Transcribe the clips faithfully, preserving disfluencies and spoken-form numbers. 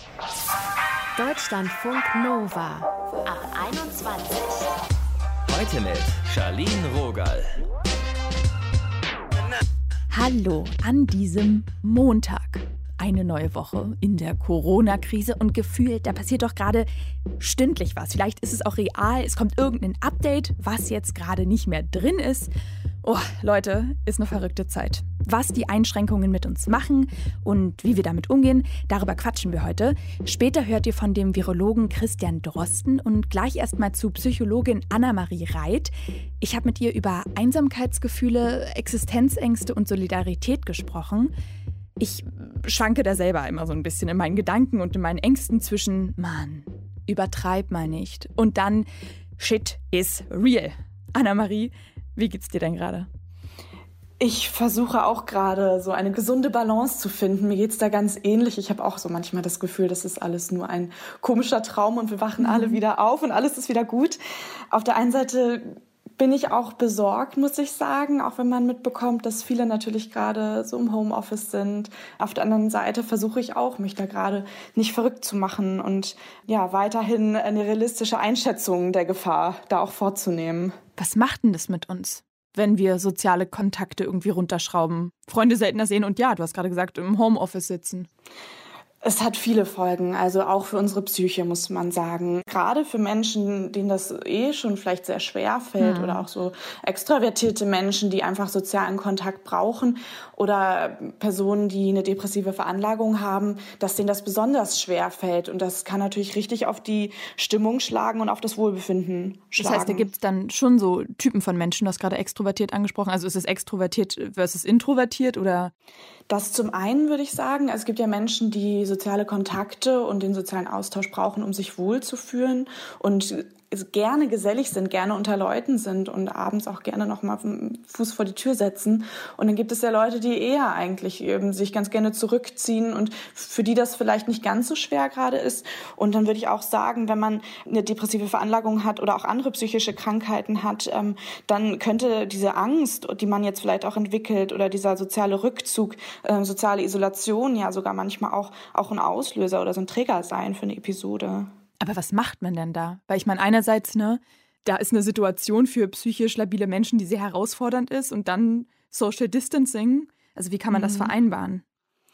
Deutschlandfunk Nova ab einundzwanzig. Heute mit Charlene Rogal. Hallo an diesem Montag. Eine neue Woche in der Corona-Krise und gefühlt, da passiert doch gerade stündlich was. Vielleicht ist es auch real, es kommt irgendein Update, was jetzt gerade nicht mehr drin ist. Oh, Leute, ist eine verrückte Zeit. Was die Einschränkungen mit uns machen und wie wir damit umgehen, darüber quatschen wir heute. Später hört ihr von dem Virologen Christian Drosten und gleich erstmal zu Psychologin Anna-Marie Reit. Ich habe mit ihr über Einsamkeitsgefühle, Existenzängste und Solidarität gesprochen. Ich schwanke da selber immer so ein bisschen in meinen Gedanken und in meinen Ängsten zwischen, Mann, übertreib mal nicht, und dann, shit is real. Anna-Marie, wie geht's dir denn gerade? Ich versuche auch gerade so eine gesunde Balance zu finden. Mir geht's da ganz ähnlich. Ich habe auch so manchmal das Gefühl, das ist alles nur ein komischer Traum und wir wachen alle wieder auf und alles ist wieder gut. Auf der einen Seite bin ich auch besorgt, muss ich sagen, auch wenn man mitbekommt, dass viele natürlich gerade so im Homeoffice sind. Auf der anderen Seite versuche ich auch, mich da gerade nicht verrückt zu machen und ja, weiterhin eine realistische Einschätzung der Gefahr da auch vorzunehmen. Was macht denn das mit uns, wenn wir soziale Kontakte irgendwie runterschrauben, Freunde seltener sehen und ja, du hast gerade gesagt, im Homeoffice sitzen? Es hat viele Folgen, also auch für unsere Psyche, muss man sagen. Gerade für Menschen, denen das eh schon vielleicht sehr schwer fällt, mhm. oder auch so extravertierte Menschen, die einfach sozialen Kontakt brauchen, oder Personen, die eine depressive Veranlagung haben, dass denen das besonders schwer fällt. Und das kann natürlich richtig auf die Stimmung schlagen und auf das Wohlbefinden schlagen. Das heißt, da gibt es dann schon so Typen von Menschen, du hast gerade extrovertiert angesprochen. Also ist es extrovertiert versus introvertiert, oder? Das zum einen würde ich sagen, es gibt ja Menschen, die soziale Kontakte und den sozialen Austausch brauchen, um sich wohlzufühlen und gerne gesellig sind, gerne unter Leuten sind und abends auch gerne noch mal einen Fuß vor die Tür setzen. Und dann gibt es ja Leute, die eher eigentlich eben sich ganz gerne zurückziehen und für die das vielleicht nicht ganz so schwer gerade ist. Und dann würde ich auch sagen, wenn man eine depressive Veranlagung hat oder auch andere psychische Krankheiten hat, ähm, dann könnte diese Angst, die man jetzt vielleicht auch entwickelt, oder dieser soziale Rückzug, äh, soziale Isolation ja sogar manchmal auch, auch ein Auslöser oder so ein Träger sein für eine Episode. Aber was macht man denn da? Weil ich meine, einerseits, ne, da ist eine Situation für psychisch labile Menschen, die sehr herausfordernd ist, und dann Social Distancing. Also wie kann man das vereinbaren?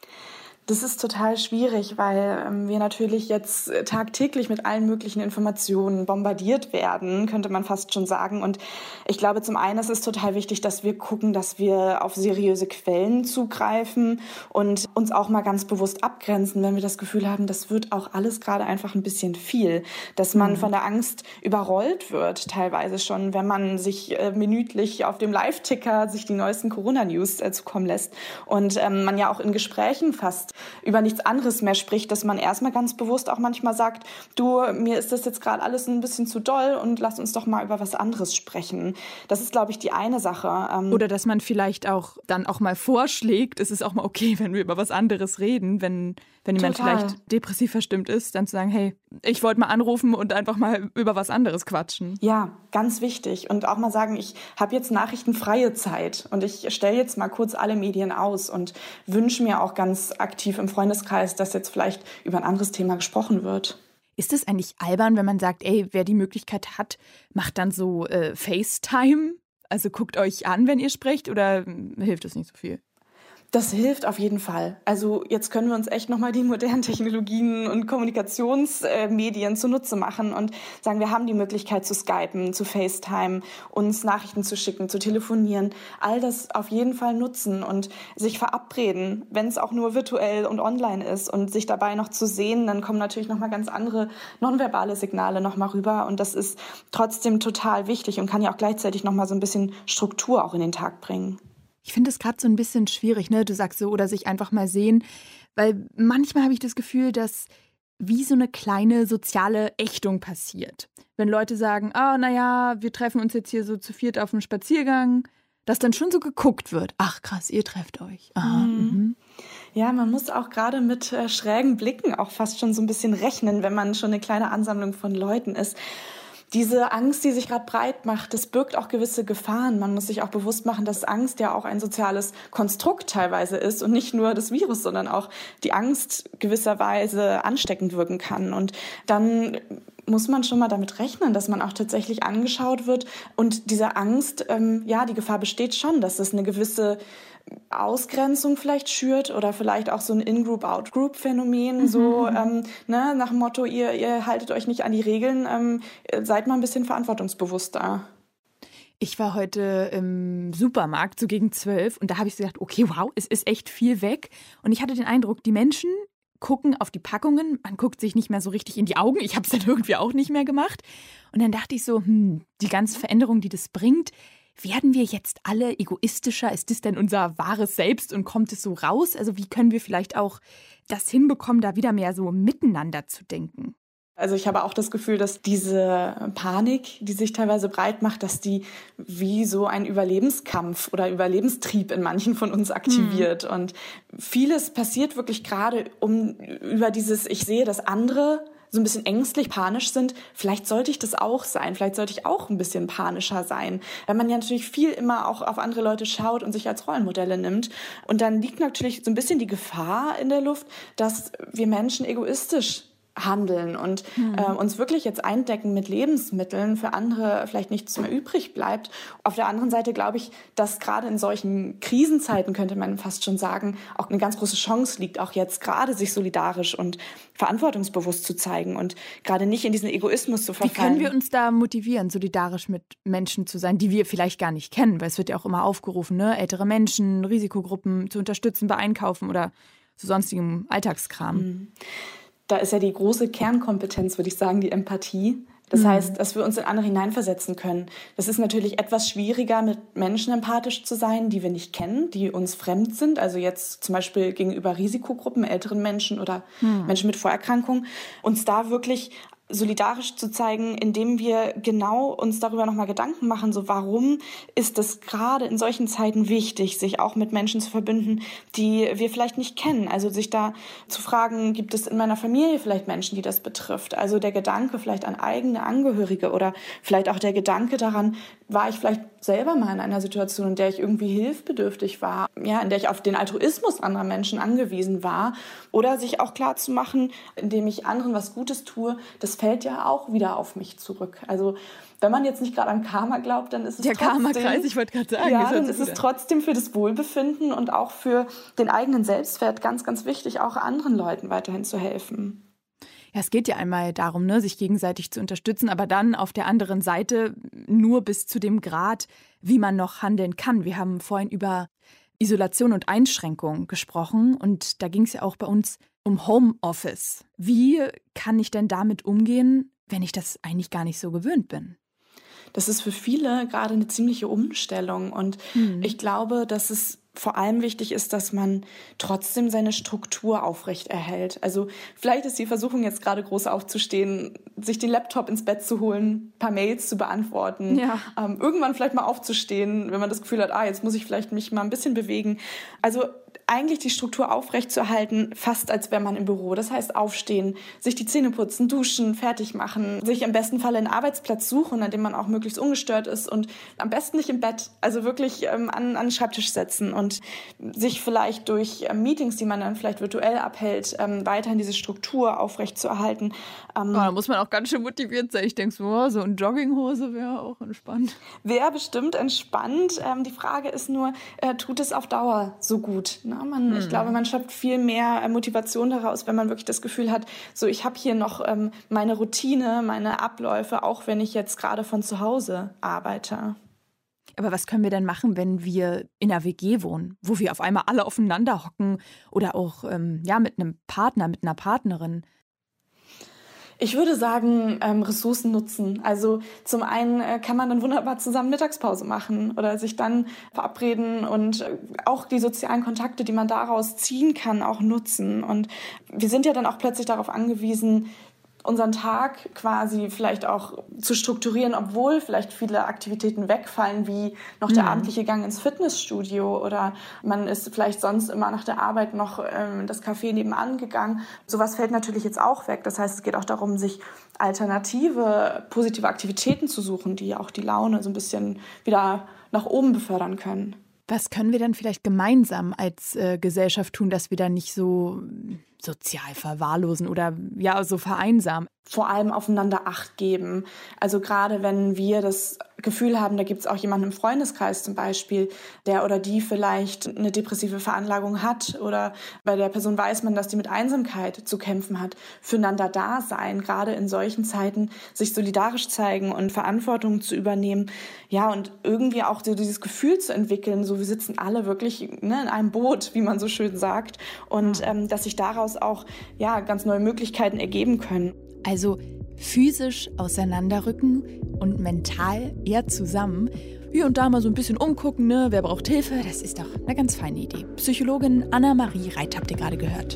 Das ist total schwierig, weil ähm, wir natürlich jetzt tagtäglich mit allen möglichen Informationen bombardiert werden, könnte man fast schon sagen. Und ich glaube, zum einen ist es total wichtig, dass wir gucken, dass wir auf seriöse Quellen zugreifen und uns auch mal ganz bewusst abgrenzen, wenn wir das Gefühl haben, das wird auch alles gerade einfach ein bisschen viel. Dass man mhm. von der Angst überrollt wird, teilweise schon, wenn man sich äh, minütlich auf dem Live-Ticker sich die neuesten Corona-News äh, zukommen lässt. Und ähm, man ja auch in Gesprächen fast über nichts anderes mehr spricht, dass man erstmal ganz bewusst auch manchmal sagt, du, mir ist das jetzt gerade alles ein bisschen zu doll und lass uns doch mal über was anderes sprechen. Das ist, glaube ich, die eine Sache. Ähm Oder dass man vielleicht auch dann auch mal vorschlägt, es ist auch mal okay, wenn wir über was anderes reden, wenn, wenn jemand Total. vielleicht depressiv verstimmt ist, dann zu sagen, hey, ich wollte mal anrufen und einfach mal über was anderes quatschen. Ja, ganz wichtig. Und auch mal sagen, ich habe jetzt nachrichtenfreie Zeit und ich stelle jetzt mal kurz alle Medien aus und wünsche mir auch ganz aktiv im Freundeskreis, dass jetzt vielleicht über ein anderes Thema gesprochen wird. Ist es eigentlich albern, wenn man sagt, ey, wer die Möglichkeit hat, macht dann so äh, FaceTime? Also guckt euch an, wenn ihr sprecht, oder hilft das nicht so viel? Das hilft auf jeden Fall. Also jetzt können wir uns echt nochmal die modernen Technologien und Kommunikationsmedien zunutze machen und sagen, wir haben die Möglichkeit zu skypen, zu FaceTime, uns Nachrichten zu schicken, zu telefonieren. All das auf jeden Fall nutzen und sich verabreden, wenn es auch nur virtuell und online ist, und sich dabei noch zu sehen, dann kommen natürlich nochmal ganz andere nonverbale Signale nochmal rüber, und das ist trotzdem total wichtig und kann ja auch gleichzeitig nochmal so ein bisschen Struktur auch in den Tag bringen. Ich finde es gerade so ein bisschen schwierig, ne? Du sagst so, oder sich einfach mal sehen, weil manchmal habe ich das Gefühl, dass wie so eine kleine soziale Ächtung passiert. Wenn Leute sagen, ah, naja, wir treffen uns jetzt hier so zu viert auf einem Spaziergang, dass dann schon so geguckt wird. Ach krass, ihr trefft euch. Aha, mhm. Mhm. Ja, man muss auch gerade mit äh, schrägen Blicken auch fast schon so ein bisschen rechnen, wenn man schon eine kleine Ansammlung von Leuten ist. Diese Angst, die sich gerade breit macht, das birgt auch gewisse Gefahren. Man muss sich auch bewusst machen, dass Angst ja auch ein soziales Konstrukt teilweise ist und nicht nur das Virus, sondern auch die Angst gewisserweise ansteckend wirken kann. Und dann muss man schon mal damit rechnen, dass man auch tatsächlich angeschaut wird. Und diese Angst, ähm, ja, die Gefahr besteht schon, dass es eine gewisse Ausgrenzung vielleicht schürt oder vielleicht auch so ein In-Group, Out-Group-Phänomen, mhm. so ähm, ne, nach dem Motto, ihr, ihr haltet euch nicht an die Regeln, ähm, seid mal ein bisschen verantwortungsbewusster. Ich war heute im Supermarkt so gegen zwölf und da habe ich so gedacht, okay, wow, es ist echt viel weg. Und ich hatte den Eindruck, die Menschen gucken auf die Packungen, man guckt sich nicht mehr so richtig in die Augen. Ich habe es dann irgendwie auch nicht mehr gemacht. Und dann dachte ich so, hm, die ganze Veränderung, die das bringt, werden wir jetzt alle egoistischer? Ist das denn unser wahres Selbst und kommt es so raus? Also wie können wir vielleicht auch das hinbekommen, da wieder mehr so miteinander zu denken? Also ich habe auch das Gefühl, dass diese Panik, die sich teilweise breit macht, dass die wie so ein Überlebenskampf oder Überlebenstrieb in manchen von uns aktiviert. Mhm. Und vieles passiert wirklich gerade um über dieses, ich sehe das andere, so ein bisschen ängstlich, panisch sind. Vielleicht sollte ich das auch sein. Vielleicht sollte ich auch ein bisschen panischer sein. Weil man ja natürlich viel immer auch auf andere Leute schaut und sich als Rollenmodelle nimmt. Und dann liegt natürlich so ein bisschen die Gefahr in der Luft, dass wir Menschen egoistisch handeln und mhm. äh, uns wirklich jetzt eindecken mit Lebensmitteln, für andere vielleicht nichts mehr übrig bleibt. Auf der anderen Seite glaube ich, dass gerade in solchen Krisenzeiten, könnte man fast schon sagen, auch eine ganz große Chance liegt, auch jetzt gerade sich solidarisch und verantwortungsbewusst zu zeigen und gerade nicht in diesen Egoismus zu verfallen. Wie können wir uns da motivieren, solidarisch mit Menschen zu sein, die wir vielleicht gar nicht kennen? Weil es wird ja auch immer aufgerufen, ne? Ältere Menschen, Risikogruppen zu unterstützen bei Einkaufen oder so sonstigem Alltagskram. Mhm. Da ist ja die große Kernkompetenz, würde ich sagen, die Empathie. Das mhm. heißt, dass wir uns in andere hineinversetzen können. Das ist natürlich etwas schwieriger, mit Menschen empathisch zu sein, die wir nicht kennen, die uns fremd sind. Also jetzt zum Beispiel gegenüber Risikogruppen, älteren Menschen oder mhm. Menschen mit Vorerkrankungen. Uns da wirklich solidarisch zu zeigen, indem wir genau uns darüber nochmal Gedanken machen, so warum ist es gerade in solchen Zeiten wichtig, sich auch mit Menschen zu verbinden, die wir vielleicht nicht kennen. Also sich da zu fragen, gibt es in meiner Familie vielleicht Menschen, die das betrifft? Also der Gedanke vielleicht an eigene Angehörige oder vielleicht auch der Gedanke daran, war ich vielleicht selber mal in einer Situation, in der ich irgendwie hilfsbedürftig war, ja, in der ich auf den Altruismus anderer Menschen angewiesen war, oder sich auch klar zu machen, indem ich anderen was Gutes tue, das fällt ja auch wieder auf mich zurück. Also wenn man jetzt nicht gerade an Karma glaubt, dann ist es der trotzdem... Der Karma-Kreis, ich wollte gerade sagen. Ja, dann ist es trotzdem für das Wohlbefinden und auch für den eigenen Selbstwert ganz, ganz wichtig, auch anderen Leuten weiterhin zu helfen. Ja, es geht ja einmal darum, ne, sich gegenseitig zu unterstützen, aber dann auf der anderen Seite nur bis zu dem Grad, wie man noch handeln kann. Wir haben vorhin über Isolation und Einschränkung gesprochen und da ging es ja auch bei uns um Homeoffice. Wie kann ich denn damit umgehen, wenn ich das eigentlich gar nicht so gewöhnt bin? Das ist für viele gerade eine ziemliche Umstellung und mhm. ich glaube, dass es vor allem wichtig ist, dass man trotzdem seine Struktur aufrechterhält. Also vielleicht ist die Versuchung jetzt gerade groß aufzustehen, sich den Laptop ins Bett zu holen, ein paar Mails zu beantworten, ja. ähm, irgendwann vielleicht mal aufzustehen, wenn man das Gefühl hat, ah, jetzt muss ich vielleicht mich mal ein bisschen bewegen. Also eigentlich die Struktur aufrechtzuerhalten, fast als wäre man im Büro. Das heißt aufstehen, sich die Zähne putzen, duschen, fertig machen, sich im besten Fall einen Arbeitsplatz suchen, an dem man auch möglichst ungestört ist und am besten nicht im Bett, also wirklich ähm, an, an den Schreibtisch setzen und sich vielleicht durch ähm, Meetings, die man dann vielleicht virtuell abhält, ähm, weiterhin diese Struktur aufrechtzuerhalten. Ähm, oh, da muss man auch ganz schön motiviert sein. Ich denke so, oh, so eine Jogginghose wäre auch entspannt. Wäre bestimmt entspannt. Ähm, die Frage ist nur, äh, tut es auf Dauer so gut? Ne? Man, hm. Ich glaube, man schöpft viel mehr Motivation daraus, wenn man wirklich das Gefühl hat, so ich habe hier noch ähm, meine Routine, meine Abläufe, auch wenn ich jetzt gerade von zu Hause arbeite. Aber was können wir denn machen, wenn wir in einer W G wohnen, wo wir auf einmal alle aufeinander hocken oder auch ähm, ja, mit einem Partner, mit einer Partnerin? Ich würde sagen, ähm, Ressourcen nutzen. Also zum einen äh, kann man dann wunderbar zusammen Mittagspause machen oder sich dann verabreden und äh, auch die sozialen Kontakte, die man daraus ziehen kann, auch nutzen. Und wir sind ja dann auch plötzlich darauf angewiesen, unseren Tag quasi vielleicht auch zu strukturieren, obwohl vielleicht viele Aktivitäten wegfallen, wie noch der mhm. abendliche Gang ins Fitnessstudio oder man ist vielleicht sonst immer nach der Arbeit noch ähm, das Café nebenan gegangen. Sowas fällt natürlich jetzt auch weg. Das heißt, es geht auch darum, sich alternative, positive Aktivitäten zu suchen, die auch die Laune so ein bisschen wieder nach oben befördern können. Was können wir dann vielleicht gemeinsam als äh, Gesellschaft tun, dass wir da nicht so sozial verwahrlosen oder ja so vereinsamen? Vor allem aufeinander Acht geben. Also gerade wenn wir das Gefühl haben, da gibt es auch jemanden im Freundeskreis zum Beispiel, der oder die vielleicht eine depressive Veranlagung hat oder bei der Person weiß man, dass die mit Einsamkeit zu kämpfen hat, füreinander da sein, gerade in solchen Zeiten sich solidarisch zeigen und Verantwortung zu übernehmen. Ja, und irgendwie auch so dieses Gefühl zu entwickeln, so wir sitzen alle wirklich ne, in einem Boot, wie man so schön sagt, und ähm, dass sich daraus auch ja, ganz neue Möglichkeiten ergeben können. Also physisch auseinanderrücken und mental eher zusammen. Hier und da mal so ein bisschen umgucken, ne? Wer braucht Hilfe? Das ist doch eine ganz feine Idee. Psychologin Anna-Marie Reit habt ihr gerade gehört.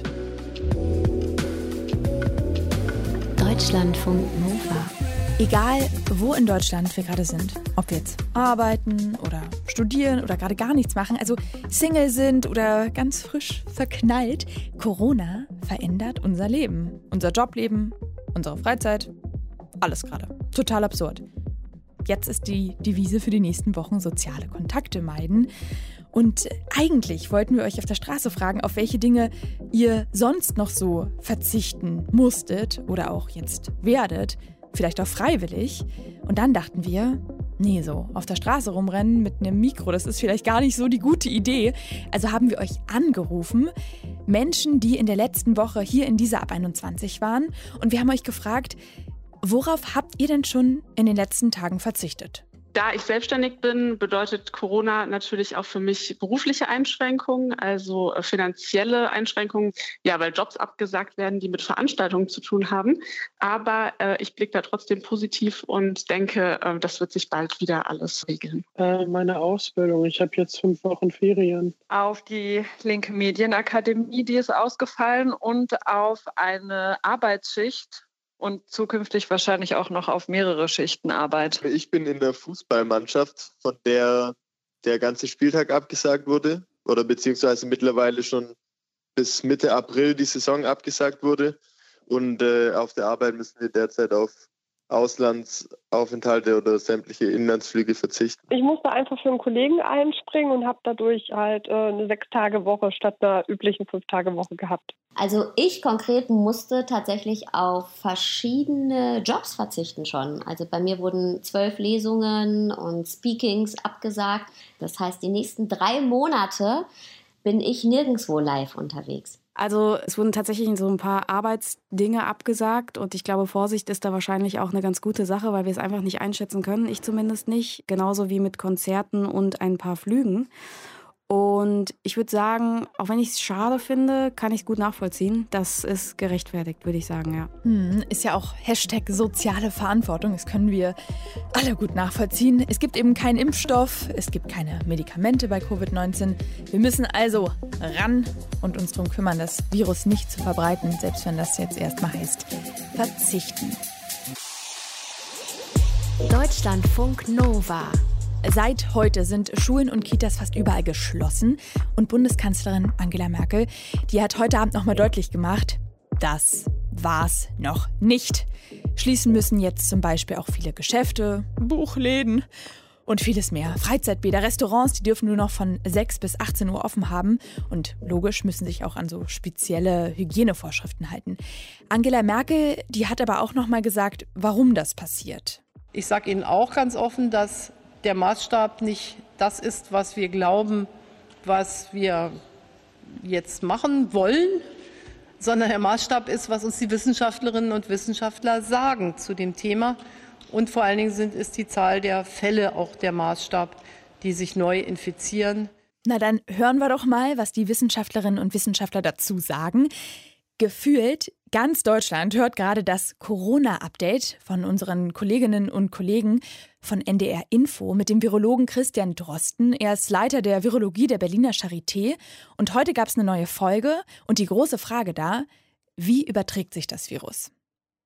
Deutschlandfunk Nova. Egal, wo in Deutschland wir gerade sind, ob wir jetzt arbeiten oder studieren oder gerade gar nichts machen, also Single sind oder ganz frisch verknallt, Corona verändert unser Leben, unser Jobleben, unsere Freizeit, alles gerade. Total absurd. Jetzt ist die Devise für die nächsten Wochen soziale Kontakte meiden. Und eigentlich wollten wir euch auf der Straße fragen, auf welche Dinge ihr sonst noch so verzichten musstet oder auch jetzt werdet. Vielleicht auch freiwillig. Und dann dachten wir, nee, so auf der Straße rumrennen mit einem Mikro, das ist vielleicht gar nicht so die gute Idee. Also haben wir euch angerufen, Menschen, die in der letzten Woche hier in dieser Ab einundzwanzig waren. Und wir haben euch gefragt, worauf habt ihr denn schon in den letzten Tagen verzichtet? Da ich selbstständig bin, bedeutet Corona natürlich auch für mich berufliche Einschränkungen, also finanzielle Einschränkungen, ja, weil Jobs abgesagt werden, die mit Veranstaltungen zu tun haben. Aber äh, ich blicke da trotzdem positiv und denke, äh, das wird sich bald wieder alles regeln. Äh, meine Ausbildung, ich habe jetzt fünf Wochen Ferien. Auf die Linke Medienakademie, die ist ausgefallen, und auf eine Arbeitsschicht. Und zukünftig wahrscheinlich auch noch auf mehrere Schichten Arbeit. Ich bin in der Fußballmannschaft, von der der ganze Spieltag abgesagt wurde oder beziehungsweise mittlerweile schon bis Mitte April die Saison abgesagt wurde. Und äh, auf der Arbeit müssen wir derzeit auf Auslandsaufenthalte oder sämtliche Inlandsflüge verzichten. Ich musste einfach für einen Kollegen einspringen und habe dadurch halt äh, eine Sechs-Tage-Woche statt einer üblichen Fünf-Tage-Woche gehabt. Also ich konkret musste tatsächlich auf verschiedene Jobs verzichten schon. Also bei mir wurden zwölf Lesungen und Speakings abgesagt. Das heißt, die nächsten drei Monate bin ich nirgendwo live unterwegs. Also es wurden tatsächlich so ein paar Arbeitsdinge abgesagt und ich glaube, Vorsicht ist da wahrscheinlich auch eine ganz gute Sache, weil wir es einfach nicht einschätzen können, ich zumindest nicht, genauso wie mit Konzerten und ein paar Flügen. Und ich würde sagen, auch wenn ich es schade finde, kann ich es gut nachvollziehen. Das ist gerechtfertigt, würde ich sagen, ja. Hm, ist ja auch Hashtag soziale Verantwortung. Das können wir alle gut nachvollziehen. Es gibt eben keinen Impfstoff, es gibt keine Medikamente bei Covid neunzehn. Wir müssen also ran und uns darum kümmern, das Virus nicht zu verbreiten, selbst wenn das jetzt erstmal heißt, verzichten. Deutschlandfunk Nova. Seit heute sind Schulen und Kitas fast überall geschlossen. Und Bundeskanzlerin Angela Merkel, die hat heute Abend nochmal deutlich gemacht, das war's noch nicht. Schließen müssen jetzt zum Beispiel auch viele Geschäfte, Buchläden und vieles mehr. Freizeitbäder, Restaurants, die dürfen nur noch von sechs bis achtzehn Uhr offen haben. Und logisch müssen sich auch an so spezielle Hygienevorschriften halten. Angela Merkel, die hat aber auch nochmal gesagt, warum das passiert. Ich sage Ihnen auch ganz offen, dass der Maßstab nicht das ist, was wir glauben, was wir jetzt machen wollen, sondern der Maßstab ist, was uns die Wissenschaftlerinnen und Wissenschaftler sagen zu dem Thema. Und vor allen Dingen sind, ist die Zahl der Fälle auch der Maßstab, die sich neu infizieren. Na dann hören wir doch mal, was die Wissenschaftlerinnen und Wissenschaftler dazu sagen. Gefühlt ganz Deutschland hört gerade das Corona-Update von unseren Kolleginnen und Kollegen von N D R Info mit dem Virologen Christian Drosten. Er ist Leiter der Virologie der Berliner Charité. Und heute gab es eine neue Folge. Und die große Frage da, wie überträgt sich das Virus?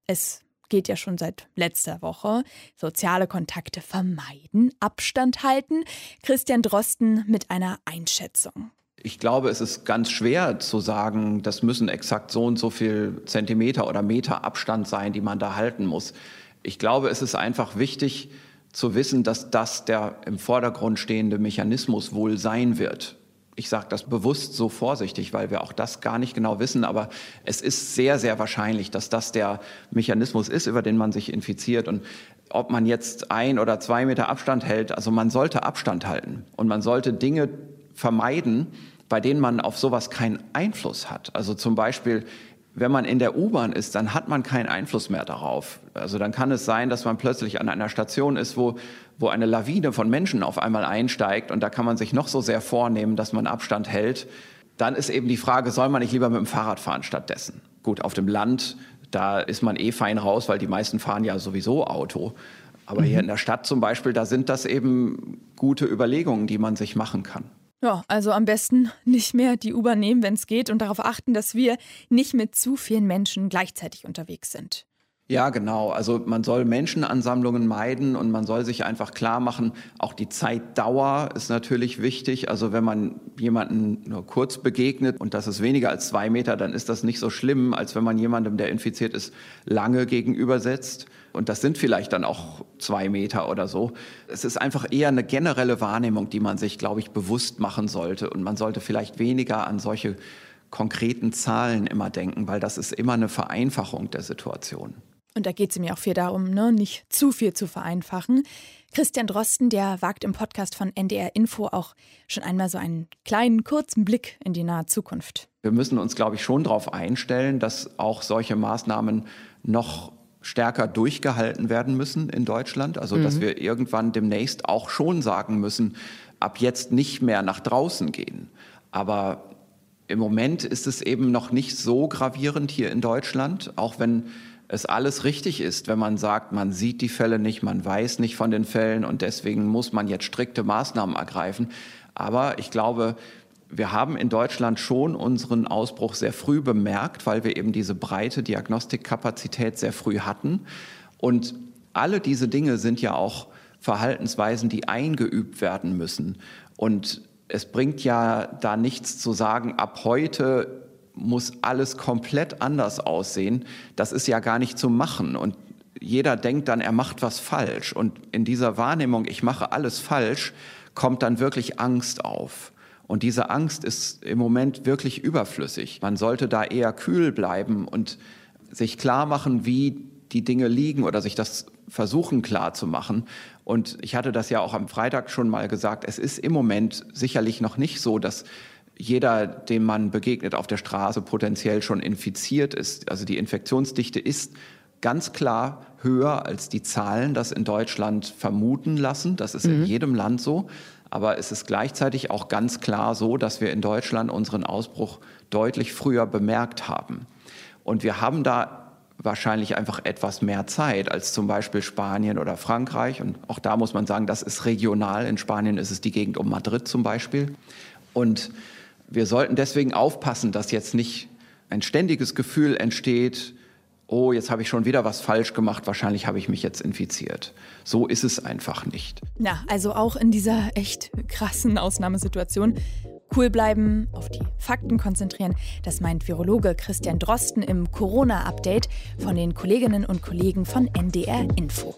Es geht ja schon seit letzter Woche. Soziale Kontakte vermeiden, Abstand halten. Christian Drosten mit einer Einschätzung. Ich glaube, es ist ganz schwer zu sagen, das müssen exakt so und so viel Zentimeter oder Meter Abstand sein, die man da halten muss. Ich glaube, es ist einfach wichtig zu wissen, dass das der im Vordergrund stehende Mechanismus wohl sein wird. Ich sage das bewusst so vorsichtig, weil wir auch das gar nicht genau wissen. Aber es ist sehr, sehr wahrscheinlich, dass das der Mechanismus ist, über den man sich infiziert. Und ob man jetzt ein oder zwei Meter Abstand hält, also man sollte Abstand halten. Und man sollte Dinge vermeiden, bei denen man auf sowas keinen Einfluss hat. Also zum Beispiel, wenn man in der U-Bahn ist, dann hat man keinen Einfluss mehr darauf. Also dann kann es sein, dass man plötzlich an einer Station ist, wo, wo eine Lawine von Menschen auf einmal einsteigt und da kann man sich noch so sehr vornehmen, dass man Abstand hält. Dann ist eben die Frage, soll man nicht lieber mit dem Fahrrad fahren stattdessen? Gut, auf dem Land, da ist man eh fein raus, weil die meisten fahren ja sowieso Auto. Aber mhm. hier in der Stadt zum Beispiel, da sind das eben gute Überlegungen, die man sich machen kann. Ja, also am besten nicht mehr die U-Bahn nehmen, wenn es geht und darauf achten, dass wir nicht mit zu vielen Menschen gleichzeitig unterwegs sind. Ja, genau. Also man soll Menschenansammlungen meiden und man soll sich einfach klar machen, auch die Zeitdauer ist natürlich wichtig. Also wenn man jemanden nur kurz begegnet und das ist weniger als zwei Meter, dann ist das nicht so schlimm, als wenn man jemandem, der infiziert ist, lange gegenübersetzt. Und das sind vielleicht dann auch zwei Meter oder so. Es ist einfach eher eine generelle Wahrnehmung, die man sich, glaube ich, bewusst machen sollte. Und man sollte vielleicht weniger an solche konkreten Zahlen immer denken, weil das ist immer eine Vereinfachung der Situation. Und da geht es mir auch viel darum, ne, nicht zu viel zu vereinfachen. Christian Drosten, der wagt im Podcast von N D R Info auch schon einmal so einen kleinen, kurzen Blick in die nahe Zukunft. Wir müssen uns, glaube ich, schon darauf einstellen, dass auch solche Maßnahmen noch stärker durchgehalten werden müssen in Deutschland. Also mhm. dass wir irgendwann demnächst auch schon sagen müssen, ab jetzt nicht mehr nach draußen gehen. Aber im Moment ist es eben noch nicht so gravierend hier in Deutschland, auch wenn es alles richtig ist, wenn man sagt, man sieht die Fälle nicht, man weiß nicht von den Fällen und deswegen muss man jetzt strikte Maßnahmen ergreifen. Aber ich glaube, wir haben in Deutschland schon unseren Ausbruch sehr früh bemerkt, weil wir eben diese breite Diagnostikkapazität sehr früh hatten. Und alle diese Dinge sind ja auch Verhaltensweisen, die eingeübt werden müssen. Und es bringt ja da nichts zu sagen, ab heute muss alles komplett anders aussehen. Das ist ja gar nicht zu machen. Und jeder denkt dann, er macht was falsch. Und in dieser Wahrnehmung, ich mache alles falsch, kommt dann wirklich Angst auf. Und diese Angst ist im Moment wirklich überflüssig. Man sollte da eher kühl bleiben und sich klar machen, wie die Dinge liegen oder sich das versuchen klar zu machen. Und ich hatte das ja auch am Freitag schon mal gesagt, es ist im Moment sicherlich noch nicht so, dass jeder, dem man begegnet auf der Straße, potenziell schon infiziert ist. Also die Infektionsdichte ist ganz klar höher, als die Zahlen das in Deutschland vermuten lassen. Das ist mhm. in jedem Land so. Aber es ist gleichzeitig auch ganz klar so, dass wir in Deutschland unseren Ausbruch deutlich früher bemerkt haben. Und wir haben da wahrscheinlich einfach etwas mehr Zeit als zum Beispiel Spanien oder Frankreich. Und auch da muss man sagen, das ist regional. In Spanien ist es die Gegend um Madrid zum Beispiel. Und wir sollten deswegen aufpassen, dass jetzt nicht ein ständiges Gefühl entsteht, oh, jetzt habe ich schon wieder was falsch gemacht, wahrscheinlich habe ich mich jetzt infiziert. So ist es einfach nicht. Ja, also auch in dieser echt krassen Ausnahmesituation cool bleiben, auf die Fakten konzentrieren. Das meint Virologe Christian Drosten im Corona-Update von den Kolleginnen und Kollegen von N D R Info.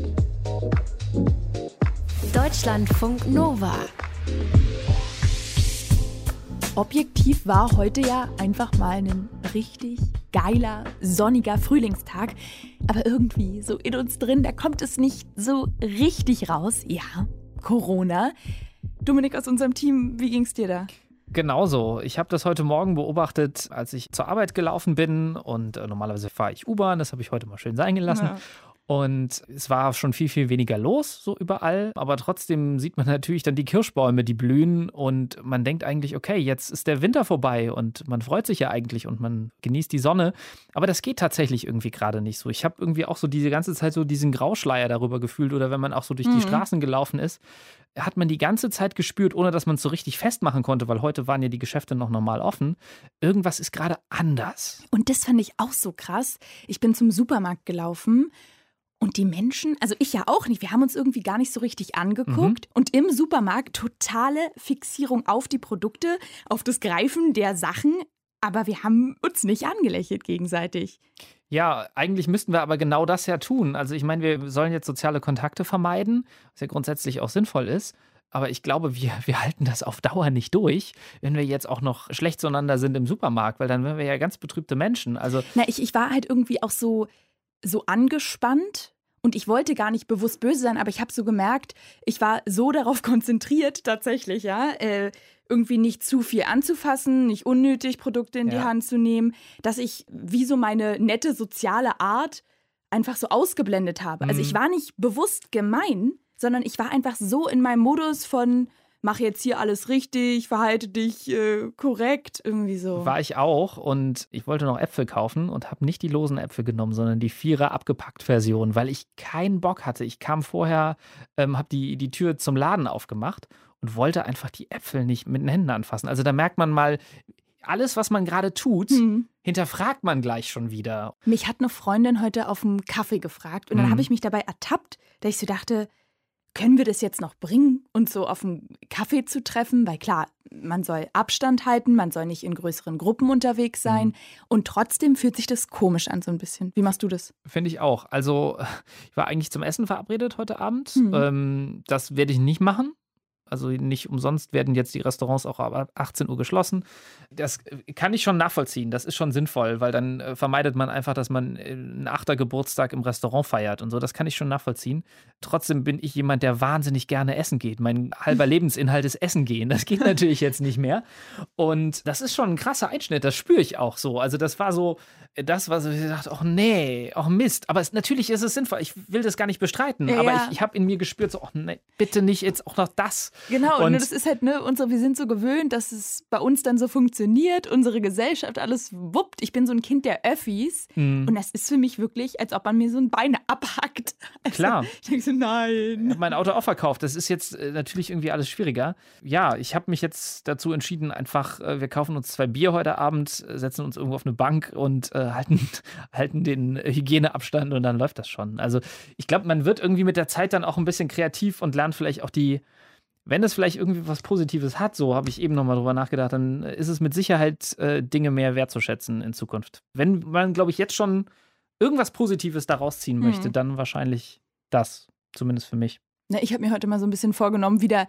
Deutschlandfunk Nova. Objektiv war heute ja einfach mal ein richtig geiler, sonniger Frühlingstag. Aber irgendwie so in uns drin, da kommt es nicht so richtig raus. Ja, Corona. Dominik aus unserem Team, wie ging's dir da? Genauso. Ich habe das heute Morgen beobachtet, als ich zur Arbeit gelaufen bin. Und äh, normalerweise fahre ich U-Bahn, das habe ich heute mal schön sein gelassen. Ja. Und es war schon viel, viel weniger los, so überall. Aber trotzdem sieht man natürlich dann die Kirschbäume, die blühen. Und man denkt eigentlich, okay, jetzt ist der Winter vorbei. Und man freut sich ja eigentlich und man genießt die Sonne. Aber das geht tatsächlich irgendwie gerade nicht so. Ich habe irgendwie auch so diese ganze Zeit so diesen Grauschleier darüber gefühlt. Oder wenn man auch so durch die Mhm. Straßen gelaufen ist, hat man die ganze Zeit gespürt, ohne dass man es so richtig festmachen konnte. Weil heute waren ja die Geschäfte noch normal offen. Irgendwas ist gerade anders. Und das fand ich auch so krass. Ich bin zum Supermarkt gelaufen. Und die Menschen, also ich ja auch nicht, wir haben uns irgendwie gar nicht so richtig angeguckt. Mhm. Und im Supermarkt totale Fixierung auf die Produkte, auf das Greifen der Sachen. Aber wir haben uns nicht angelächelt gegenseitig. Ja, eigentlich müssten wir aber genau das ja tun. Also ich meine, wir sollen jetzt soziale Kontakte vermeiden, was ja grundsätzlich auch sinnvoll ist. Aber ich glaube, wir, wir halten das auf Dauer nicht durch, wenn wir jetzt auch noch schlecht zueinander sind im Supermarkt, weil dann wären wir ja ganz betrübte Menschen. Also Na, ich, ich war halt irgendwie auch so, so angespannt. Und ich wollte gar nicht bewusst böse sein, aber ich habe so gemerkt, ich war so darauf konzentriert, tatsächlich, ja, äh, irgendwie nicht zu viel anzufassen, nicht unnötig Produkte in die Ja. Hand zu nehmen, dass ich wie so meine nette soziale Art einfach so ausgeblendet habe. Also Mhm. ich war nicht bewusst gemein, sondern ich war einfach so in meinem Modus von, mach jetzt hier alles richtig, verhalte dich äh, korrekt, irgendwie so. war ich auch und ich wollte noch Äpfel kaufen und habe nicht die losen Äpfel genommen, sondern die Vierer abgepackt Version, weil ich keinen Bock hatte. Ich kam vorher, ähm, habe die, die Tür zum Laden aufgemacht und wollte einfach die Äpfel nicht mit den Händen anfassen. Also da merkt man mal, alles, was man gerade tut, Mhm. hinterfragt man gleich schon wieder. Mich hat eine Freundin heute auf dem Kaffee gefragt und dann Mhm. habe ich mich dabei ertappt, dass ich so dachte, können wir das jetzt noch bringen, uns so auf einen Kaffee zu treffen? Weil klar, man soll Abstand halten, man soll nicht in größeren Gruppen unterwegs sein. Mhm. Und trotzdem fühlt sich das komisch an so ein bisschen. Wie machst du das? Finde ich auch. Also ich war eigentlich zum Essen verabredet heute Abend. Mhm. Ähm, das werde ich nicht machen. Also nicht umsonst werden jetzt die Restaurants auch ab achtzehn Uhr geschlossen. Das kann ich schon nachvollziehen. Das ist schon sinnvoll, weil dann äh, vermeidet man einfach, dass man äh, einen Achtergeburtstag im Restaurant feiert und so. Das kann ich schon nachvollziehen. Trotzdem bin ich jemand, der wahnsinnig gerne essen geht. Mein halber Lebensinhalt ist Essen gehen. Das geht natürlich jetzt nicht mehr. Und das ist schon ein krasser Einschnitt. Das spüre ich auch so. Also das war so das, was ich dachte, ach nee, ach Mist. Aber es, natürlich ist es sinnvoll. Ich will das gar nicht bestreiten. Ja, aber ja. ich, ich habe in mir gespürt, so, ach nee, bitte nicht jetzt auch noch das. Genau, und, Und- das ist halt, ne, unsere, wir sind so gewöhnt, dass es bei uns dann so funktioniert, unsere Gesellschaft alles wuppt. Ich bin so ein Kind der Öffis Mhm. und das ist für mich wirklich, als ob man mir so ein Bein abhackt. Also, Klar. Ich denke so, nein. Ich habe mein Auto auch verkauft. Das ist jetzt äh, natürlich irgendwie alles schwieriger. Ja, ich habe mich jetzt dazu entschieden, einfach, äh, wir kaufen uns zwei Bier heute Abend, äh, setzen uns irgendwo auf eine Bank und äh, halten, halten den Hygieneabstand und dann läuft das schon. Also ich glaube, man wird irgendwie mit der Zeit dann auch ein bisschen kreativ und lernt vielleicht auch die, wenn es vielleicht irgendwie was Positives hat, so habe ich eben nochmal drüber nachgedacht, dann ist es mit Sicherheit äh, Dinge mehr wertzuschätzen in Zukunft. Wenn man, glaube ich, jetzt schon irgendwas Positives daraus ziehen möchte, Mhm. dann wahrscheinlich das, zumindest für mich. Na, ich habe mir heute mal so ein bisschen vorgenommen, wieder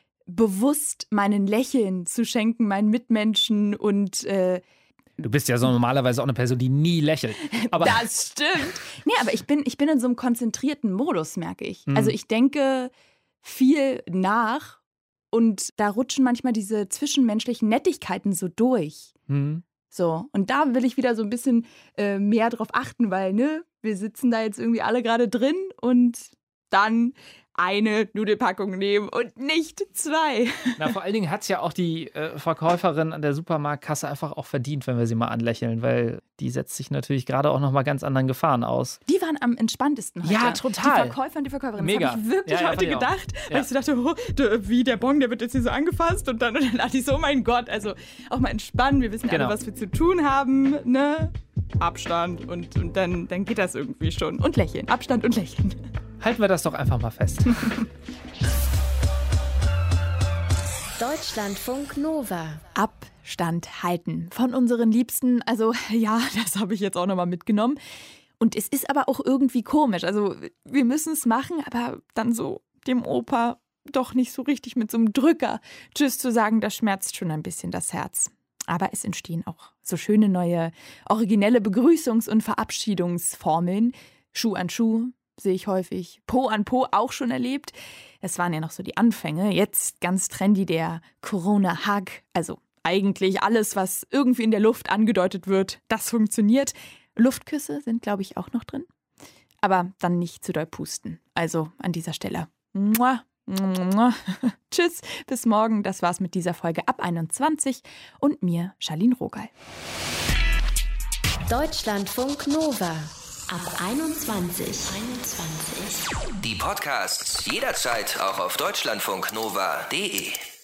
bewusst meinen Lächeln zu schenken, meinen Mitmenschen und äh, Du bist ja so normalerweise auch eine Person, die nie lächelt. Aber das stimmt. Nee, aber ich bin, ich bin in so einem konzentrierten Modus, merke ich. Mhm. Also ich denke viel nach und da rutschen manchmal diese zwischenmenschlichen Nettigkeiten so durch. Hm. So, und da will ich wieder so ein bisschen äh, mehr drauf achten, weil, ne, wir sitzen da jetzt irgendwie alle gerade drin und dann eine Nudelpackung nehmen und nicht zwei. Na, vor allen Dingen hat es ja auch die äh, Verkäuferin an der Supermarktkasse einfach auch verdient, wenn wir sie mal anlächeln, weil die setzt sich natürlich gerade auch noch mal ganz anderen Gefahren aus. Die waren am entspanntesten heute. Ja, total. Die Verkäufer und die Verkäuferinnen. Mega. Das habe ich wirklich Ja, ja, heute fand ich auch. gedacht. Weil Ja. ich so dachte, oh, der, wie der Bon, der wird jetzt hier so angefasst. Und dann, und dann dachte ich so, oh mein Gott, also auch mal entspannen. Wir wissen Genau. alle, was wir zu tun haben. Ne? Abstand und, und dann, dann geht das irgendwie schon. Und lächeln. Abstand und lächeln. Halten wir das doch einfach mal fest. Deutschlandfunk Nova. Abstand halten von unseren Liebsten. Also ja, das habe ich jetzt auch nochmal mitgenommen. Und es ist aber auch irgendwie komisch. Also wir müssen es machen, aber dann so dem Opa doch nicht so richtig mit so einem Drücker Tschüss zu sagen, das schmerzt schon ein bisschen das Herz. Aber es entstehen auch so schöne neue, originelle Begrüßungs- und Verabschiedungsformeln. Schuh an Schuh sehe ich häufig. Po an Po auch schon erlebt. Es waren ja noch so die Anfänge. Jetzt ganz trendy der Corona-Hug. Also eigentlich alles, was irgendwie in der Luft angedeutet wird, das funktioniert. Luftküsse sind, glaube ich, auch noch drin. Aber dann nicht zu doll pusten. Also an dieser Stelle. Mua, mua. Tschüss, bis morgen. Das war's mit dieser Folge ab einundzwanzig und mir, Charlene Rogal. Deutschlandfunk Nova ab einundzwanzig. einundzwanzig. Die Podcasts jederzeit auch auf deutschlandfunknova punkt de.